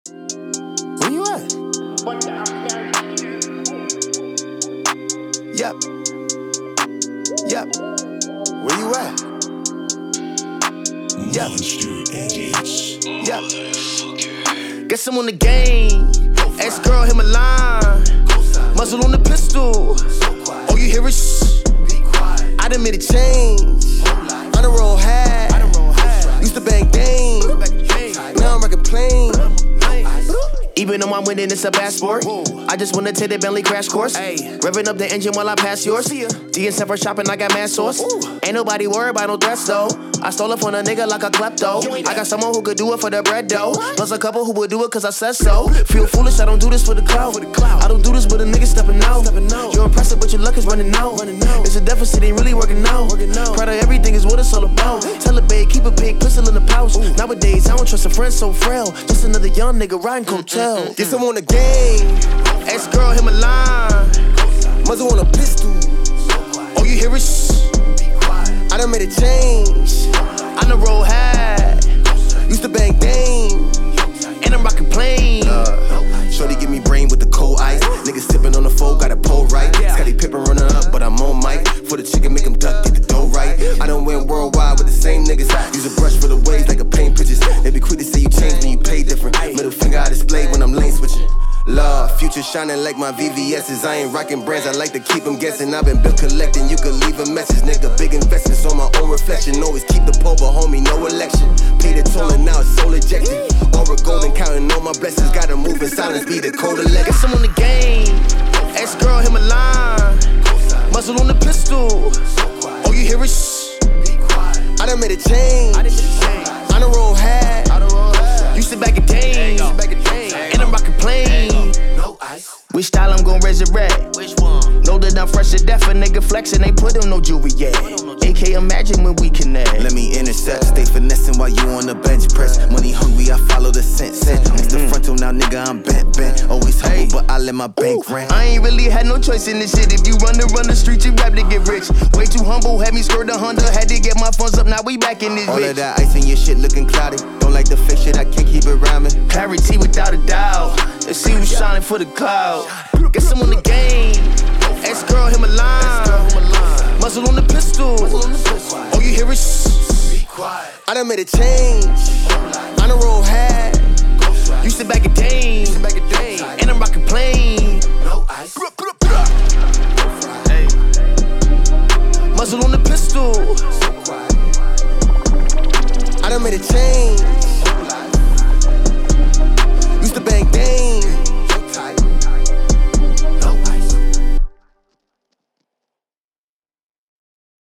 Where you at? Yep. Where you at? Yep. Guess I'm on the game. Ex-girl hit my line. Muzzle on the pistol. All you hear is shh. I done made a change. I done roll hat. Used to bang game. Now I'm rockin' plain. Even though I'm winning, it's a bad sport. I just wanna take the Bentley crash course. Revving up the engine while I pass yours. DSM for shopping, I got mad sauce. Ain't nobody worried about no threats though. I stole it from a nigga like a klepto. I got someone who could do it for the bread though. Plus a couple who would do it cause I said so. Feel foolish, I don't do this for the clout. I don't do this with a nigga stepping out. You're impressive, but your luck is running out. It's a deficit, ain't really working out. Proud of everything is what it's all about. Tell a babe, keep a pink pistol in the pouch. Nowadays, I don't trust a friend so frail. Just another young nigga riding coattail. Guess I'm on the game. Ex-girl hit my line. Muzzle on a pistol. All you hear is shh. I done made a change. I done roll hat. Used to bang dame. And I'm rockin' plain. Shorty give me brain with the cold ice. Niggas sippin' on the foe, got a pole right. Scottie Pippen running up, but I'm on mic. For the chicken, make him duck, get the dough right. I done went worldwide with the same niggas. Use a brush for the waves like a paint pictures. They be quick to say you changed when you pay different. Middle finger I display when I'm lane switching. Love, future shining like my VVS's. I ain't rocking brands, I like to keep them guessing. I've been bill collecting, you could leave a message. Nigga, big investments on my own reflection. Always keep the pole, but homie, no election. Paid the toll and now it's soul ejected. Aura golden, counting all my blessings. Gotta move in silence, be the code of legend. Guess I'm on the game. Ex-girl hit my line. Muzzle on the pistol. All you hear is shh. I done made a change. I done roll hat. Used to back a day. And I'm rockin' plain. Which style I'm gon' resurrect? Which one? Know that I'm fresh to death, a nigga flexin', ain't put on no jewelry yet. AK imagine when we connect. Let me intercept, stay finessing while you on the bench press. Money hungry, I follow the scent. Next the frontal, now nigga I'm bent. Always humble, but I let my bank rent. I ain't really had no choice in this shit. If you run the streets, you rap to get rich. Way too humble, had me skirt 100. Had to get my funds up, now we back in this all bitch. All of that ice in your shit looking cloudy. Don't like the fake shit, I can't keep it rhyming. Clarity without a doubt. Let's see who's shining for the cloud. Guess I'm on the game. Ex-girl hit my line. Muzzle on the pistol. All you hear is shh. I done made a change. I done roll hat.